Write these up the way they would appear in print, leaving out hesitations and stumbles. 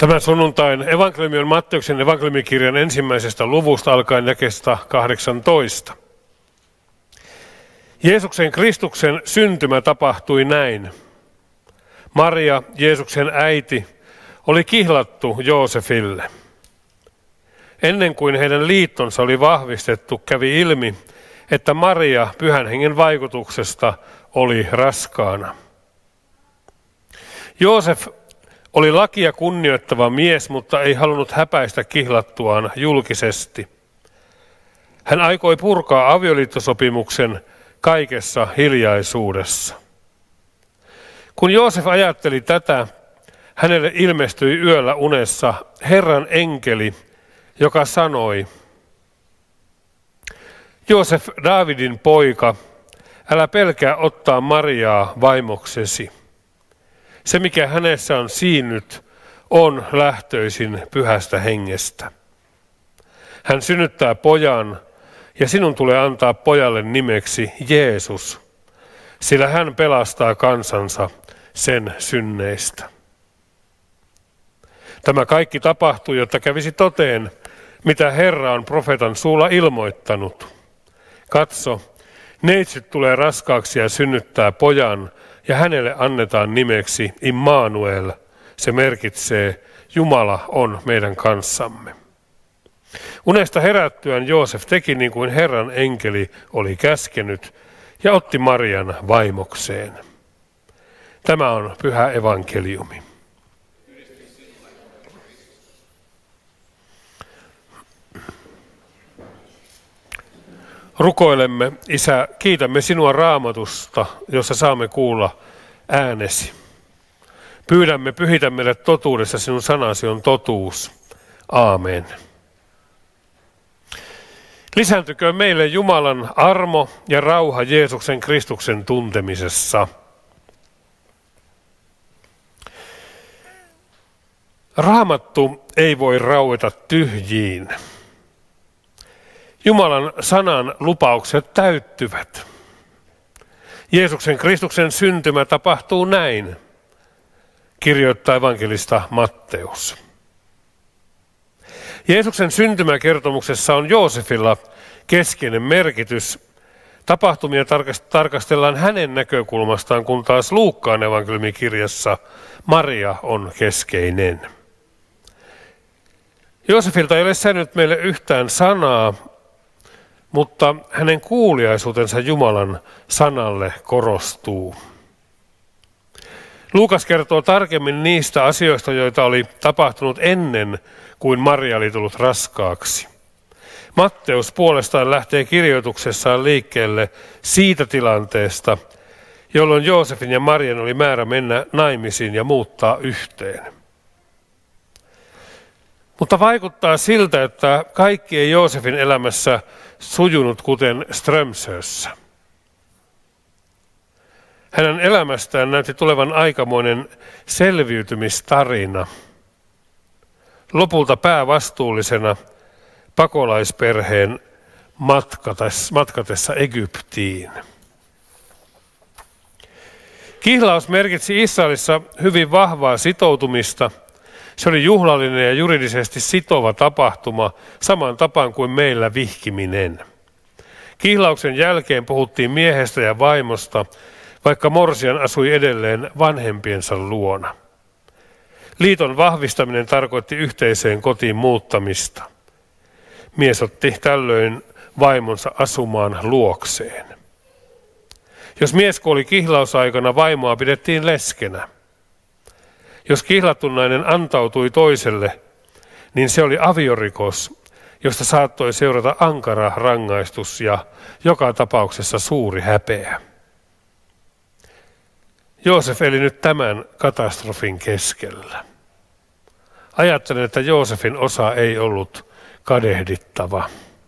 Tämän sunnuntain evankeliumi on Matteuksen evankeliumikirjan ensimmäisestä luvusta alkaen jakeesta 18. Jeesuksen Kristuksen syntymä tapahtui näin. Maria, Jeesuksen äiti, oli kihlattu Joosefille. Ennen kuin heidän liittonsa oli vahvistettu, kävi ilmi, että Maria Pyhän Hengen vaikutuksesta oli raskaana. Joosef oli lakia kunnioittava mies, mutta ei halunnut häpäistä kihlattuaan julkisesti. Hän aikoi purkaa avioliittosopimuksen kaikessa hiljaisuudessa. Kun Joosef ajatteli tätä, hänelle ilmestyi yöllä unessa Herran enkeli, joka sanoi: Joosef, Daavidin poika, älä pelkää ottaa Mariaa vaimoksesi. Se, mikä hänessä on siinnyt, on lähtöisin Pyhästä Hengestä. Hän synnyttää pojan, ja sinun tulee antaa pojalle nimeksi Jeesus, sillä hän pelastaa kansansa sen synneistä. Tämä kaikki tapahtui, jotta kävisi toteen, mitä Herra on profeetan suulla ilmoittanut. Katso, neitsyt tulee raskaaksi ja synnyttää pojan, ja hänelle annetaan nimeksi Immanuel. Se merkitsee, Jumala on meidän kanssamme. Unesta herättyään Joosef teki niin kuin Herran enkeli oli käskenyt ja otti Marian vaimokseen. Tämä on pyhä evankeliumi. Rukoilemme, Isä, kiitämme sinua Raamatusta, jossa saamme kuulla äänesi. Pyydämme, pyhitä meille totuudessa, sinun sanasi on totuus. Aamen. Lisääntyköön meille Jumalan armo ja rauha Jeesuksen Kristuksen tuntemisessa. Raamattu ei voi raueta tyhjiin. Jumalan sanan lupaukset täyttyvät. Jeesuksen Kristuksen syntymä tapahtuu näin, kirjoittaa evankelista Matteus. Jeesuksen syntymäkertomuksessa on Joosefilla keskeinen merkitys. Tapahtumia tarkastellaan hänen näkökulmastaan, kun taas Luukkaan evankeliumikirjassa Maria on keskeinen. Joosefilta ei ole säilynyt meille yhtään sanaa, mutta hänen kuuliaisuutensa Jumalan sanalle korostuu. Luukas kertoo tarkemmin niistä asioista, joita oli tapahtunut ennen kuin Maria oli tullut raskaaksi. Matteus puolestaan lähtee kirjoituksessaan liikkeelle siitä tilanteesta, jolloin Joosefin ja Marian oli määrä mennä naimisiin ja muuttaa yhteen. Mutta vaikuttaa siltä, että kaikki ei Joosefin elämässä sujunut kuten Strömsössä. Hänen elämästään näytti tulevan aikamoinen selviytymistarina. Lopulta päävastuullisena pakolaisperheen matkatessa Egyptiin. Kihlaus merkitsi Israelissa hyvin vahvaa sitoutumista. Se oli juhlallinen ja juridisesti sitova tapahtuma, samaan tapaan kuin meillä vihkiminen. Kihlauksen jälkeen puhuttiin miehestä ja vaimosta, vaikka morsian asui edelleen vanhempiensa luona. Liiton vahvistaminen tarkoitti yhteiseen kotiin muuttamista. Mies otti tällöin vaimonsa asumaan luokseen. Jos mies kuoli kihlausaikana, vaimoa pidettiin leskenä. Jos kihlattu nainen antautui toiselle, niin se oli aviorikos, josta saattoi seurata ankara rangaistus ja joka tapauksessa suuri häpeä. Joosef eli nyt tämän katastrofin keskellä. Ajattelen, että Joosefin osa ei ollut kadehdittava.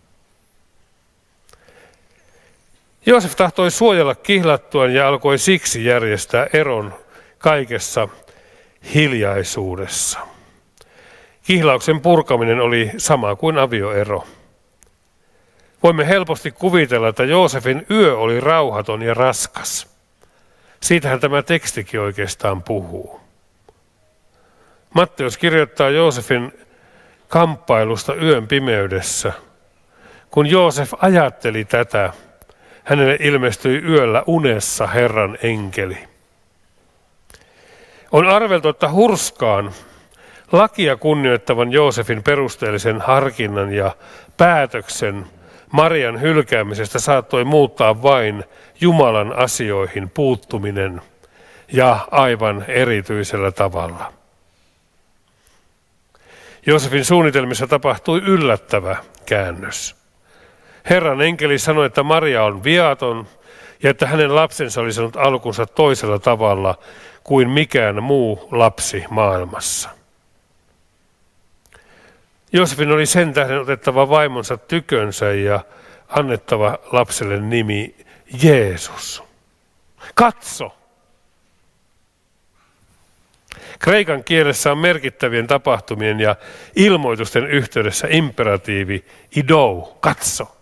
Joosef tahtoi suojella kihlattuaan ja alkoi siksi järjestää eron kaikessa hiljaisuudessa. Kihlauksen purkaminen oli sama kuin avioero. Voimme helposti kuvitella, että Joosefin yö oli rauhaton ja raskas. Siitähän tämä tekstikin oikeastaan puhuu. Matteus kirjoittaa Joosefin kamppailusta yön pimeydessä. Kun Joosef ajatteli tätä, hänelle ilmestyi yöllä unessa Herran enkeli. On arveltu, että hurskaan, lakia kunnioittavan Joosefin perusteellisen harkinnan ja päätöksen Marian hylkäämisestä saattoi muuttaa vain Jumalan asioihin puuttuminen ja aivan erityisellä tavalla. Joosefin suunnitelmissa tapahtui yllättävä käännös. Herran enkeli sanoi, että Maria on viaton ja että hänen lapsensa oli saanut alkunsa toisella tavalla kuin mikään muu lapsi maailmassa. Joosefin oli sen tähden otettava vaimonsa tykönsä ja annettava lapselle nimi Jeesus. Katso! Kreikan kielessä on merkittävien tapahtumien ja ilmoitusten yhteydessä imperatiivi idou, katso.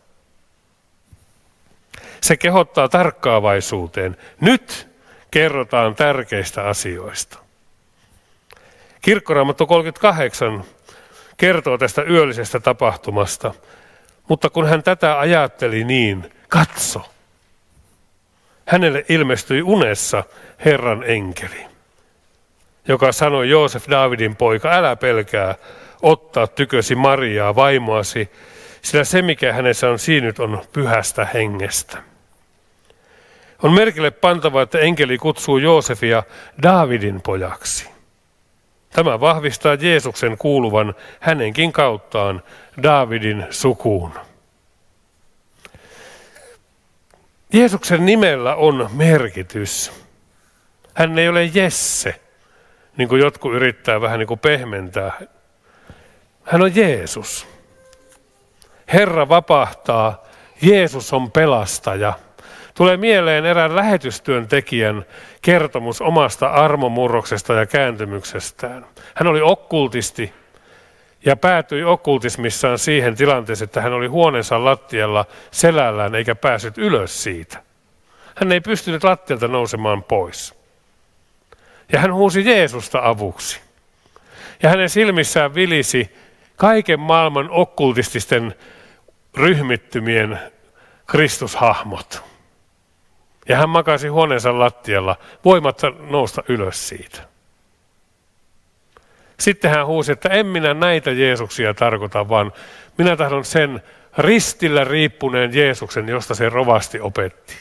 Se kehottaa tarkkaavaisuuteen. Nyt kerrotaan tärkeistä asioista. Kirkkoraamattu 38 kertoo tästä yöllisestä tapahtumasta, mutta kun hän tätä ajatteli niin, katso. Hänelle ilmestyi unessa Herran enkeli, joka sanoi Joosef, Daavidin poika, älä pelkää ottaa tykösi Mariaa, vaimoasi, sillä se mikä hänessä on siinyt on pyhästä hengestä. On merkille pantava, että enkeli kutsuu Joosefia Daavidin pojaksi. Tämä vahvistaa Jeesuksen kuuluvan hänenkin kauttaan Daavidin sukuun. Jeesuksen nimellä on merkitys. Hän ei ole Jesse, niin kuin jotkut yrittää vähän niin kuin pehmentää. Hän on Jeesus. Herra vapahtaa, Jeesus on pelastaja. Tulee mieleen erään lähetystyöntekijän kertomus omasta armomurroksesta ja kääntymyksestään. Hän oli okkultisti ja päätyi okkultismissaan siihen tilanteeseen, että hän oli huoneensa lattialla selällään eikä päässyt ylös siitä. Hän ei pystynyt lattialta nousemaan pois. Ja hän huusi Jeesusta avuksi. Ja hänen silmissään vilisi kaiken maailman okkultististen ryhmittymien Kristushahmot. Ja hän makasi huoneensa lattialla, voimatta nousta ylös siitä. Sitten hän huusi, että en minä näitä Jeesuksia tarkoita, vaan minä tahdon sen ristillä riippuneen Jeesuksen, josta se rovasti opetti.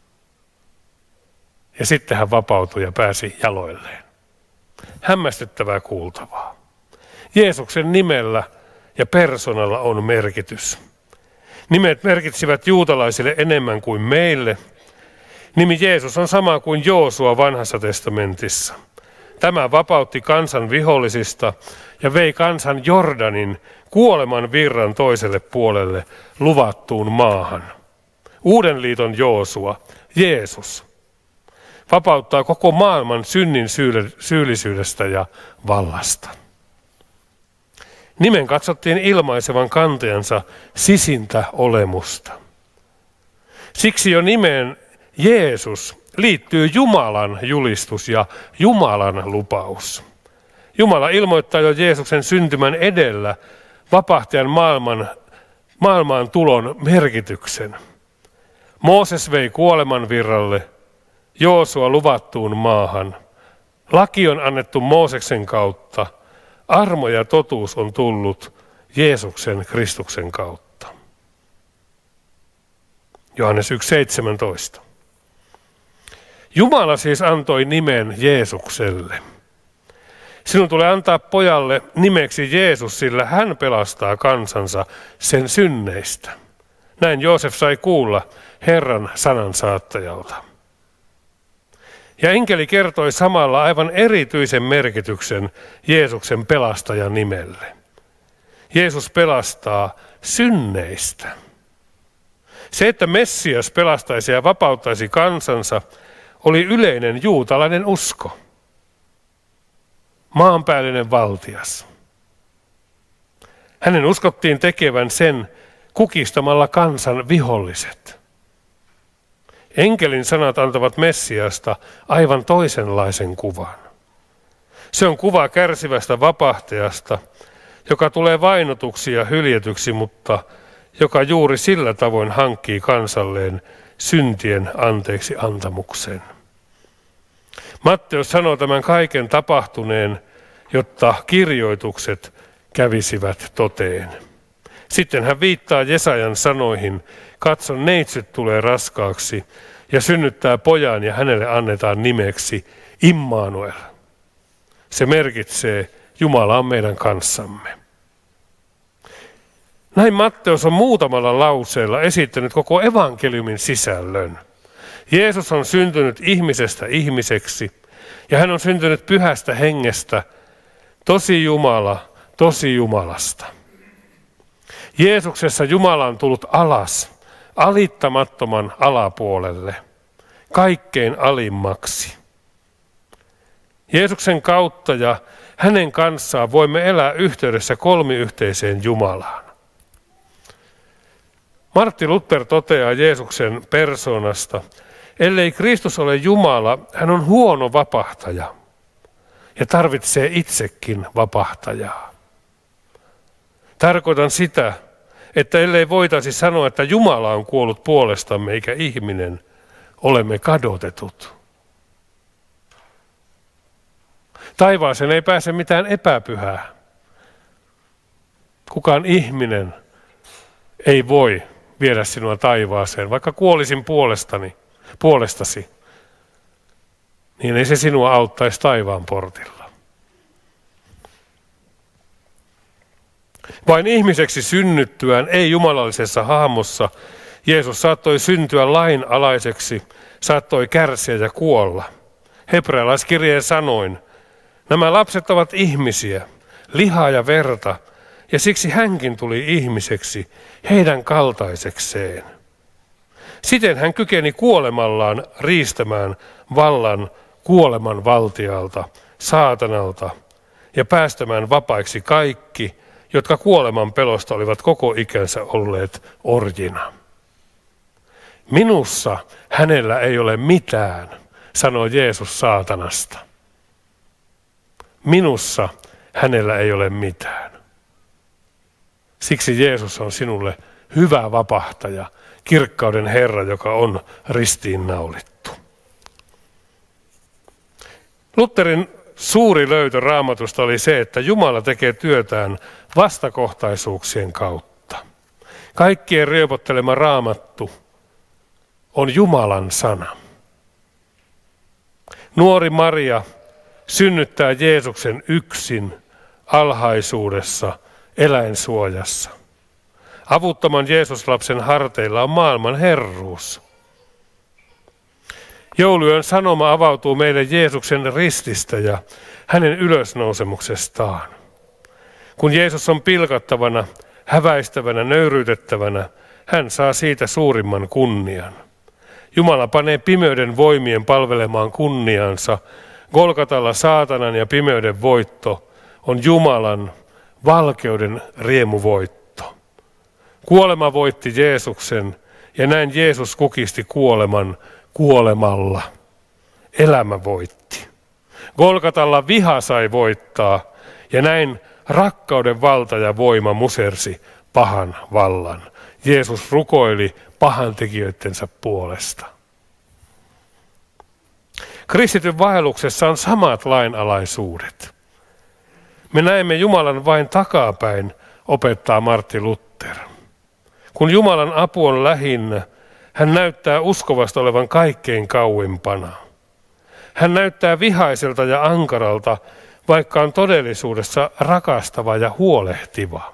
Ja sitten hän vapautui ja pääsi jaloilleen. Hämmästyttävää kuultavaa. Jeesuksen nimellä ja persoonalla on merkitys. Nimet merkitsivät juutalaisille enemmän kuin meille. Nimi Jeesus on sama kuin Joosua vanhassa testamentissa. Tämä vapautti kansan vihollisista ja vei kansan Jordanin kuoleman virran toiselle puolelle luvattuun maahan. Uuden liiton Joosua, Jeesus, vapauttaa koko maailman synnin syyllisyydestä ja vallasta. Nimen katsottiin ilmaisevan kantajansa sisintä olemusta. Siksi jo nimeen Jeesus liittyy Jumalan julistus ja Jumalan lupaus. Jumala ilmoittaa jo Jeesuksen syntymän edellä vapahtajan maailmaan tulon merkityksen. Mooses vei kuoleman virralle, Joosua luvattuun maahan. Laki on annettu Mooseksen kautta, armo ja totuus on tullut Jeesuksen Kristuksen kautta. Johannes 1,17. Jumala siis antoi nimen Jeesukselle. Sinun tulee antaa pojalle nimeksi Jeesus, sillä hän pelastaa kansansa sen synneistä. Näin Joosef sai kuulla Herran sanansaattajalta. Ja enkeli kertoi samalla aivan erityisen merkityksen Jeesuksen pelastajan nimelle. Jeesus pelastaa synneistä. Se, että Messias pelastaisi ja vapauttaisi kansansa, oli yleinen juutalainen usko. Maanpäällinen valtias. Hänen uskottiin tekevän sen kukistamalla kansan viholliset. Enkelin sanat antavat Messiasta aivan toisenlaisen kuvan. Se on kuva kärsivästä vapahtajasta, joka tulee vainotuksi ja hyljetyksi, mutta joka juuri sillä tavoin hankkii kansalleen syntien anteeksi antamuksen. Matteus sanoo tämän kaiken tapahtuneen, jotta kirjoitukset kävisivät toteen. Sitten hän viittaa Jesajan sanoihin, katso neitsyt tulee raskaaksi ja synnyttää pojan ja hänelle annetaan nimeksi Immanuel. Se merkitsee, Jumala on meidän kanssamme. Näin Matteus on muutamalla lauseella esittänyt koko evankeliumin sisällön. Jeesus on syntynyt ihmisestä ihmiseksi ja hän on syntynyt pyhästä hengestä, tosi Jumala, tosi Jumalasta. Jeesuksessa Jumala on tullut alas, alittamattoman alapuolelle, kaikkein alimmaksi. Jeesuksen kautta ja hänen kanssaan voimme elää yhteydessä kolmiyhteiseen Jumalaan. Martin Luther toteaa Jeesuksen persoonasta, ellei Kristus ole Jumala, hän on huono vapahtaja ja tarvitsee itsekin vapahtajaa. Tarkoitan sitä, että ellei voitaisi sanoa, että Jumala on kuollut puolestamme eikä ihminen, olemme kadotetut. Taivaaseen ei pääse mitään epäpyhää. Kukaan ihminen ei voi viedä sinua taivaaseen, vaikka kuolisin puolestasi, niin ei se sinua auttaisi taivaan portilla. Vain ihmiseksi synnyttyään, ei jumalallisessa hahmossa, Jeesus saattoi syntyä lainalaiseksi, saattoi kärsiä ja kuolla. Hebrealaiskirjeen sanoin, nämä lapset ovat ihmisiä, lihaa ja verta, ja siksi hänkin tuli ihmiseksi, heidän kaltaisekseen. Siten hän kykeni kuolemallaan riistämään vallan kuoleman valtialta, saatanalta, ja päästämään vapaiksi kaikki, jotka kuoleman pelosta olivat koko ikänsä olleet orjina. Minussa hänellä ei ole mitään, sanoi Jeesus saatanasta. Minussa hänellä ei ole mitään. Siksi Jeesus on sinulle hyvä vapahtaja, kirkkauden Herra, joka on ristiinnaulittu. Lutherin suuri löytö Raamatusta oli se, että Jumala tekee työtään vastakohtaisuuksien kautta. Kaikkien riepottelema Raamattu on Jumalan sana. Nuori Maria synnyttää Jeesuksen yksin alhaisuudessa eläinsuojassa. Avuttoman Jeesuslapsen harteilla on maailman herruus. Jouluyön sanoma avautuu meille Jeesuksen rististä ja hänen ylösnousemuksestaan. Kun Jeesus on pilkattavana, häväistävänä, nöyryytettävänä, hän saa siitä suurimman kunnian. Jumala panee pimeyden voimien palvelemaan kunniansa. Golgatalla saatanan ja pimeyden voitto on Jumalan valkeuden riemuvoitto. Kuolema voitti Jeesuksen ja näin Jeesus kukisti kuoleman kuolemalla. Elämä voitti. Golgatalla viha sai voittaa ja näin rakkauden valta ja voima musersi pahan vallan. Jeesus rukoili pahantekijöidensä puolesta. Kristityn vaelluksessa on samat lainalaisuudet. Me näemme Jumalan vain takapäin, opettaa Martti Luther. Kun Jumalan apu on lähinnä, hän näyttää uskovasta olevan kaikkein kauimpana. Hän näyttää vihaiselta ja ankaralta, vaikka on todellisuudessa rakastava ja huolehtiva.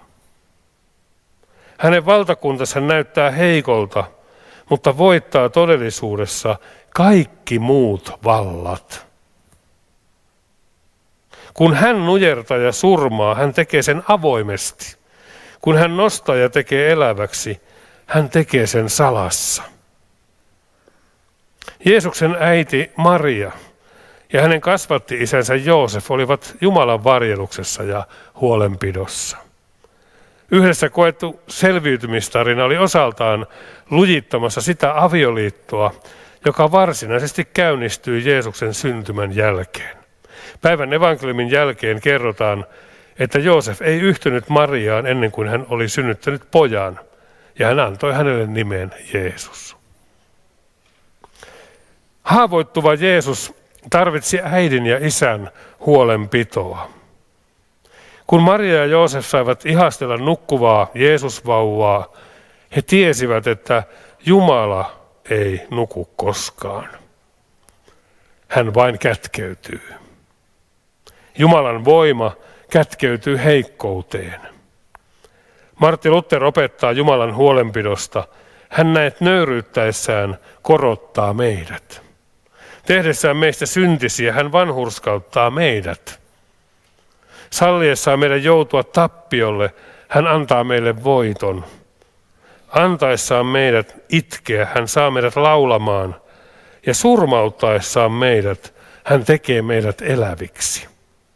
Hänen valtakuntansa näyttää heikolta, mutta voittaa todellisuudessa kaikki muut vallat. Kun hän nujertaa ja surmaa, hän tekee sen avoimesti. Kun hän nostaa ja tekee eläväksi, hän tekee sen salassa. Jeesuksen äiti Maria ja hänen kasvatti-isänsä Joosef olivat Jumalan varjeluksessa ja huolenpidossa. Yhdessä koettu selviytymistarina oli osaltaan lujittamassa sitä avioliittoa, joka varsinaisesti käynnistyi Jeesuksen syntymän jälkeen. Päivän evankeliumin jälkeen kerrotaan, että Joosef ei yhtynyt Mariaan ennen kuin hän oli synnyttänyt pojan, ja hän antoi hänelle nimen Jeesus. Haavoittuva Jeesus tarvitsi äidin ja isän huolenpitoa. Kun Maria ja Joosef saivat ihastella nukkuvaa Jeesusvauvaa, he tiesivät, että Jumala ei nuku koskaan. Hän vain kätkeytyy. Jumalan voima kätkeytyy heikkouteen. Martti Luther opettaa Jumalan huolenpidosta. Hän näet nöyryyttäessään korottaa meidät. Tehdessään meistä syntisiä hän vanhurskauttaa meidät. Salliessaan meidän joutua tappiolle hän antaa meille voiton. Antaessaan meidät itkeä hän saa meidät laulamaan. Ja surmauttaessaan meidät hän tekee meidät eläviksi.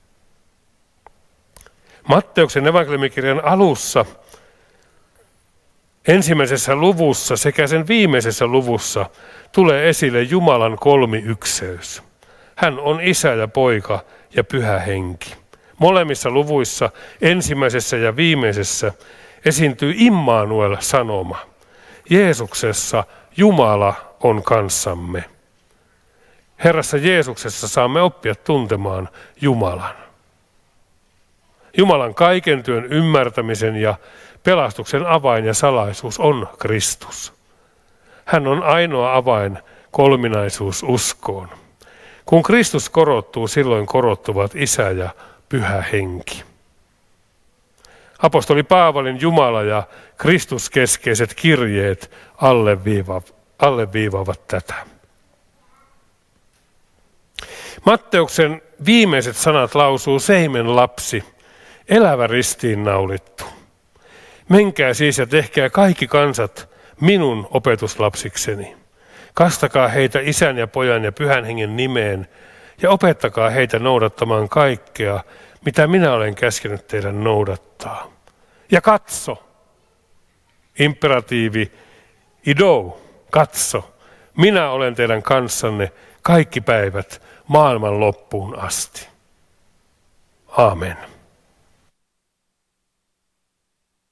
Matteuksen evankeliumikirjan alussa, ensimmäisessä luvussa sekä sen viimeisessä luvussa tulee esille Jumalan kolmiykseys. Hän on Isä ja Poika ja Pyhä Henki. Molemmissa luvuissa, ensimmäisessä ja viimeisessä, esiintyy Immanuel-sanoma. Jeesuksessa Jumala on kanssamme. Herrassa Jeesuksessa saamme oppia tuntemaan Jumalan. Jumalan kaiken työn ymmärtämisen ja pelastuksen avain ja salaisuus on Kristus. Hän on ainoa avain kolminaisuususkoon. Kun Kristus korottuu, silloin korottuvat Isä ja Pyhä Henki. Apostoli Paavalin Jumala ja Kristuskeskeiset kirjeet alleviivaavat tätä. Matteuksen viimeiset sanat lausuu Seimen lapsi, elävä ristiinnaulittu. Menkää siis ja tehkää kaikki kansat minun opetuslapsikseni. Kastakaa heitä Isän ja Pojan ja Pyhän Hengen nimeen ja opettakaa heitä noudattamaan kaikkea, mitä minä olen käskenyt teidän noudattaa. Ja katso, imperatiivi idou, katso, minä olen teidän kanssanne kaikki päivät maailman loppuun asti. Aamen.